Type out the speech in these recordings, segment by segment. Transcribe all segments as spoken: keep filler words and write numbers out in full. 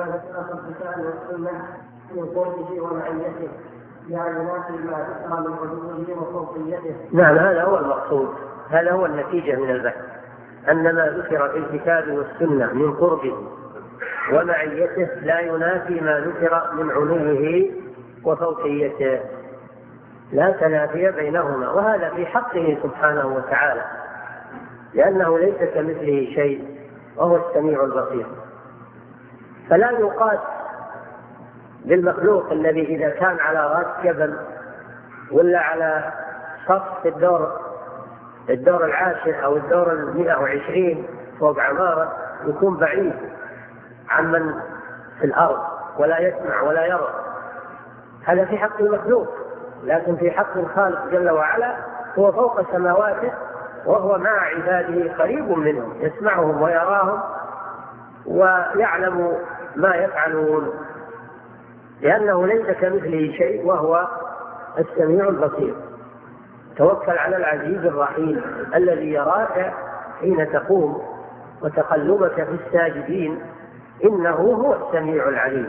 ذكر في الكتاب والسنة من قربه ومعيته لا ينافي ما ذكر من علوه وفوقيته. نعم، هذا هو المقصود، هذا هو النتيجة من البحث، أن ما ذكر في الكتاب والسنة من قربه ومعيته لا ينافي ما ذكر من علوه وفوقيته، لا تنافي بينهما، وهذا في حقه سبحانه وتعالى، لأنه ليس كمثله شيء وهو السميع البصير. فلا يقاس بالمخلوق الذي إذا كان على رأس جبل ولا على سطح في الدور الدور العاشر أو الدور المئة وعشرين فوق عمارة يكون بعيد عمن في الأرض ولا يسمع ولا يرى، هذا في حق المخلوق. لكن في حق الخالق جل وعلا هو فوق سماواته، وهو مع عباده قريب منهم، يسمعهم ويراهم ويعلم ما يفعلون، لأنه ليس كمثله شيء وهو السميع البصير. توكل على العزيز الرحيم الذي يراك حين تقوم وتقلبك في الساجدين، إنه هو السميع العليم.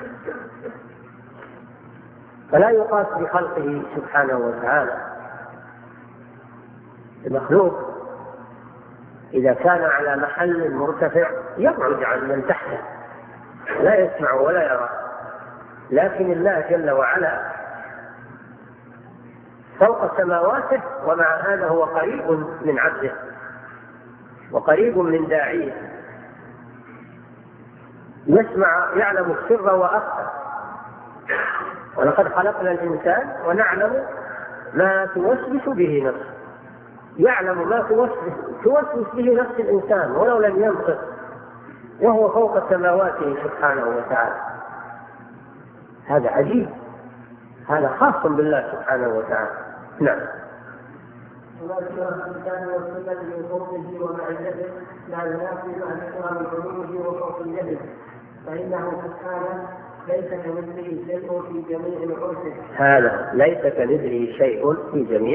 فلا يقاس بخلقه سبحانه وتعالى. المخلوق إذا كان على محل مرتفع يبعد عن من تحته، لا يسمع ولا يرى، لكن الله جل وعلا فوق سماواته، ومع هذا هو قريب من عبده وقريب من داعيه، يسمع، يعلم السر وأخفى. ولقد خلقنا الإنسان ونعلم ما توسوس به نفسه، يعلم ما توسوس به نفس الإنسان ولو لم ينطق، وهو فوق سماواته سبحانه وتعالى. هذا عجيب، هذا خاص بالله سبحانه وتعالى. نعم. وما ذكر في الكتاب والسنة من قربه ومعيته لا ينافي ما ذكر من علوه وفوقيته، فإنه سبحانه ليس كمثله شيء في جميع العرش. هذا ليس كمثله شيء في جميع